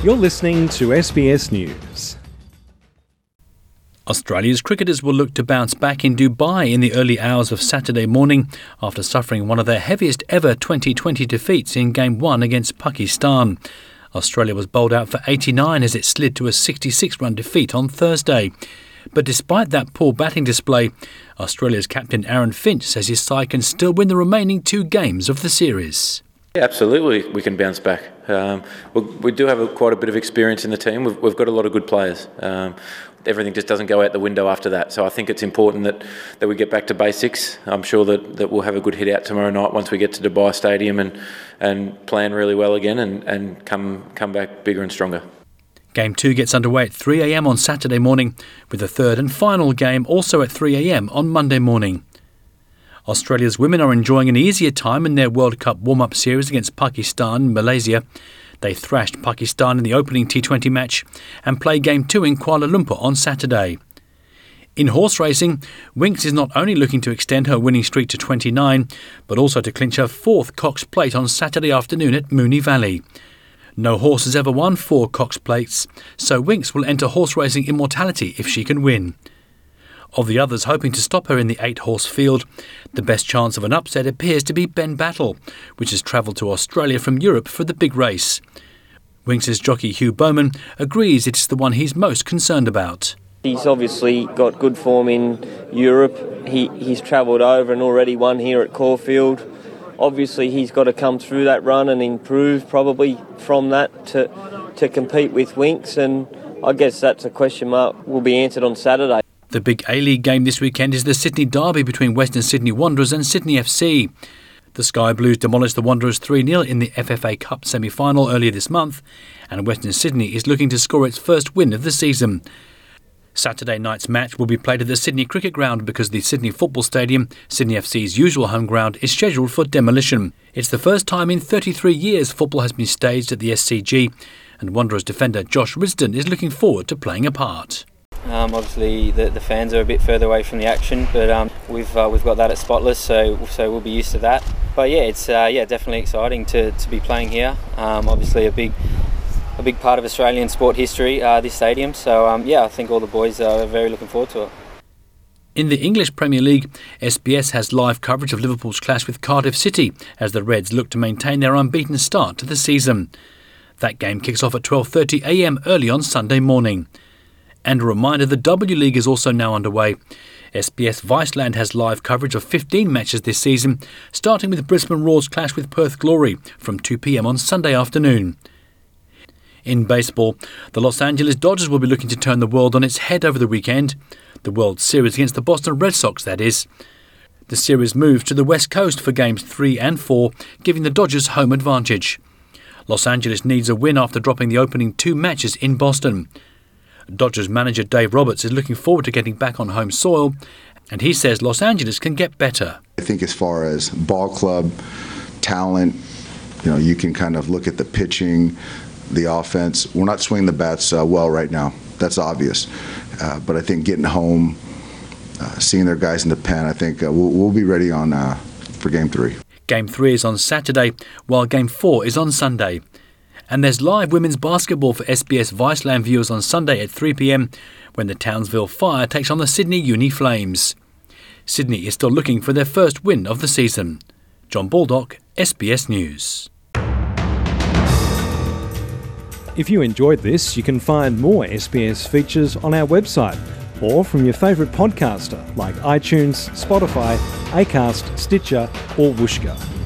You're listening to SBS News. Australia's cricketers will look to bounce back in Dubai in the early hours of Saturday morning after suffering one of their heaviest ever 2020 defeats in Game 1 against Pakistan. Australia was bowled out for 89 as it slid to a 66-run defeat on Thursday. But despite that poor batting display, Australia's captain Aaron Finch says his side can still win the remaining 2 games of the series. Yeah, absolutely, we can bounce back. We do have quite a bit of experience in the team. We've got a lot of good players. Everything just doesn't go out the window after that. So I think it's important that we get back to basics. I'm sure that we'll have a good hit out tomorrow night once we get to Dubai Stadium and plan really well again and come back bigger and stronger. Game 2 gets underway at 3 a.m. on Saturday morning, with the third and final game also at 3 a.m. on Monday morning. Australia's women are enjoying an easier time in their World Cup warm-up series against Pakistan and Malaysia. They thrashed Pakistan in the opening T20 match and play Game 2 in Kuala Lumpur on Saturday. In horse racing, Winx is not only looking to extend her winning streak to 29, but also to clinch her 4th Cox Plate on Saturday afternoon at Moonee Valley. No horse has ever won 4 Cox Plates, so Winx will enter horse racing immortality if she can win. Of the others hoping to stop her in the 8-horse field, the best chance of an upset appears to be Ben Battle, which has travelled to Australia from Europe for the big race. Winx's jockey Hugh Bowman agrees it's the one he's most concerned about. He's obviously got good form in Europe. He's travelled over and already won here at Caulfield. Obviously he's got to come through that run and improve probably from that to compete with Winx, and I guess that's a question mark will be answered on Saturday. The big A-League game this weekend is the Sydney Derby between Western Sydney Wanderers and Sydney FC. The Sky Blues demolished the Wanderers 3-0 in the FFA Cup semi-final earlier this month, and Western Sydney is looking to score its first win of the season. Saturday night's match will be played at the Sydney Cricket Ground because the Sydney Football Stadium, Sydney FC's usual home ground, is scheduled for demolition. It's the first time in 33 years football has been staged at the SCG, and Wanderers defender Josh Risdon is looking forward to playing a part. Obviously the fans are a bit further away from the action, but we've got that at Spotless, so we'll be used to that. But yeah, it's definitely exciting to be playing here. Obviously a big part of Australian sport history, this stadium. So I think all the boys are very looking forward to it. In the English Premier League, SBS has live coverage of Liverpool's clash with Cardiff City as the Reds look to maintain their unbeaten start to the season. That game kicks off at 12:30 a.m. early on Sunday morning. And a reminder, the W League is also now underway. SBS Viceland has live coverage of 15 matches this season, starting with Brisbane Roar's clash with Perth Glory from 2 p.m. on Sunday afternoon. In baseball, the Los Angeles Dodgers will be looking to turn the world on its head over the weekend. The World Series against the Boston Red Sox, that is. The series moves to the West Coast for Games 3 and 4, giving the Dodgers home advantage. Los Angeles needs a win after dropping the opening 2 matches in Boston. Dodgers manager Dave Roberts is looking forward to getting back on home soil, and he says Los Angeles can get better. I think as far as ball club, talent, you can kind of look at the pitching, the offense. We're not swinging the bats well right now. That's obvious. But I think getting home, seeing their guys in the pen, I think we'll be ready for Game 3. Game 3 is on Saturday, while Game 4 is on Sunday. And there's live women's basketball for SBS Viceland viewers on Sunday at 3 p.m. when the Townsville Fire takes on the Sydney Uni Flames. Sydney is still looking for their first win of the season. John Baldock, SBS News. If you enjoyed this, you can find more SBS features on our website or from your favourite podcaster like iTunes, Spotify, Acast, Stitcher or Whooshkaa.